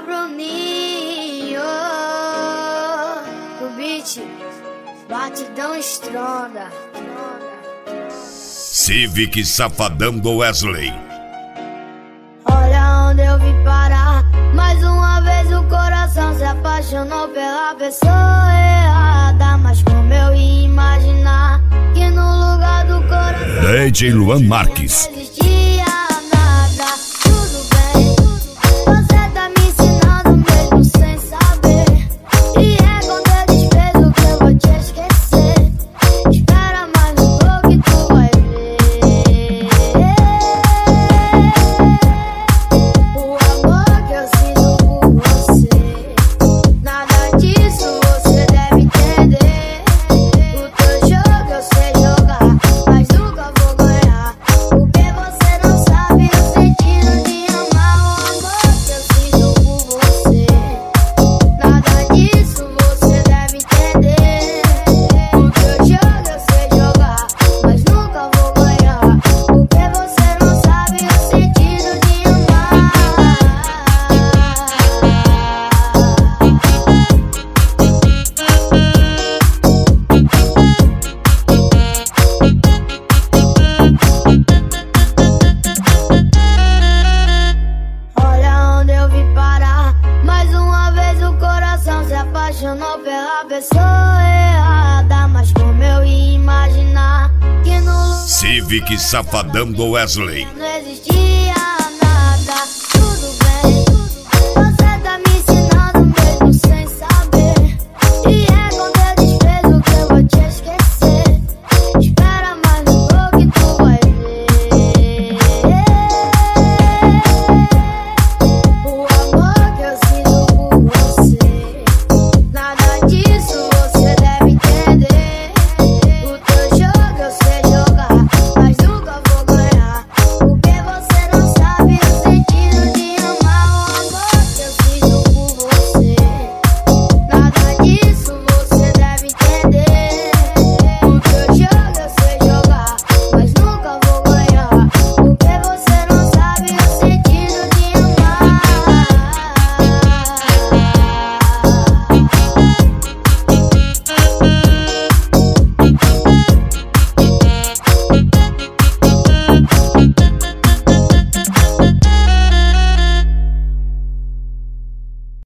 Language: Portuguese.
Bruninho, o beat, batidão estronda. Civic Safadão do Wesley. Olha onde eu vim parar. Mais uma vez o coração se apaixonou pela pessoa errada. Mas como eu ia imaginar que no lugar do coração DJ Luan Marques. não existia nada. Tudo bem, você tá me ensinando mesmo sem saber. E é com teu desprezo que eu vou te esquecer. Espera mais um pouco que tu vai ver. O amor que eu sinto por você, nada disso você deve entender. O teu jogo eu sei jogar, mas nunca vou ganhar, porque você não sabe o sentido de amar. O amor que eu sinto por você, nada disso você deve entender. O teu jogo eu sei jogar, mas nunca vou ganhar, porque você não sabe o sentido de amar. Olha onde eu vim parar. Mais uma vez o coração se apaixonou pela pessoa errada. Mas como eu ia imaginar que no lugar Civic Safadão do Wesley. não